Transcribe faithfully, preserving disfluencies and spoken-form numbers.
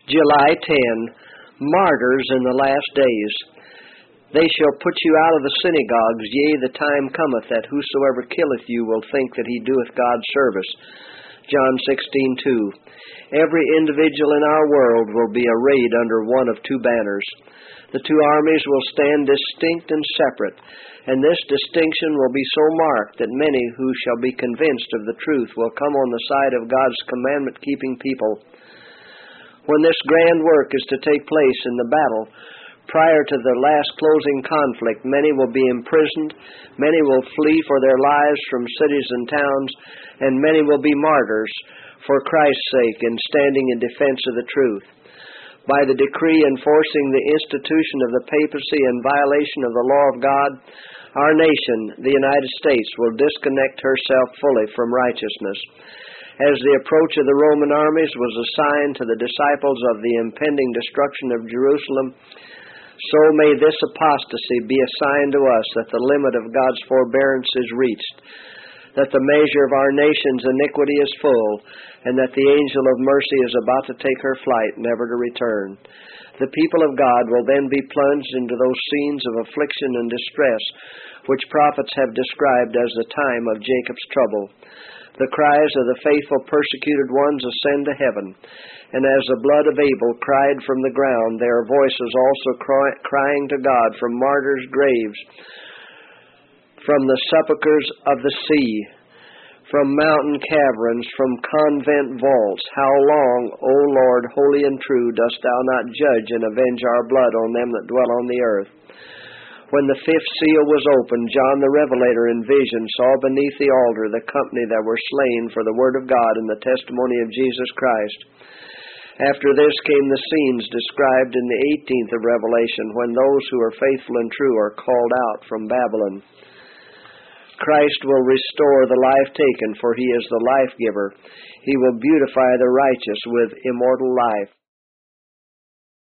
July tenth, Martyrs in the Last Days. They shall put you out of the synagogues, yea, the time cometh that whosoever killeth you will think that he doeth God's service. John sixteen two. Every individual in our world will be arrayed under one of two banners. The two armies will stand distinct and separate, and this distinction will be so marked that many who shall be convinced of the truth will come on the side of God's commandment-keeping people. When this grand work is to take place in the battle, prior to the last closing conflict, many will be imprisoned, many will flee for their lives from cities and towns, and many will be martyrs for Christ's sake in standing in defense of the truth. By the decree enforcing the institution of the papacy in violation of the law of God, our nation, the United States, will disconnect herself fully from righteousness. As the approach of the Roman armies was a sign to the disciples of the impending destruction of Jerusalem, so may this apostasy be a sign to us that the limit of God's forbearance is reached, that the measure of our nation's iniquity is full, and that the angel of mercy is about to take her flight, never to return. The people of God will then be plunged into those scenes of affliction and distress which prophets have described as the time of Jacob's trouble. The cries of the faithful persecuted ones ascend to heaven, and as the blood of Abel cried from the ground, their voices also cry, crying to God from martyrs' graves, from the sepulchres of the sea, from mountain caverns, from convent vaults. How long, O Lord, holy and true, dost thou not judge and avenge our blood on them that dwell on the earth? When the fifth seal was opened, John the Revelator in vision saw beneath the altar the company that were slain for the word of God and the testimony of Jesus Christ. After this came the scenes described in the eighteenth of Revelation, when those who are faithful and true are called out from Babylon. Christ will restore the life taken, for he is the life giver. He will beautify the righteous with immortal life.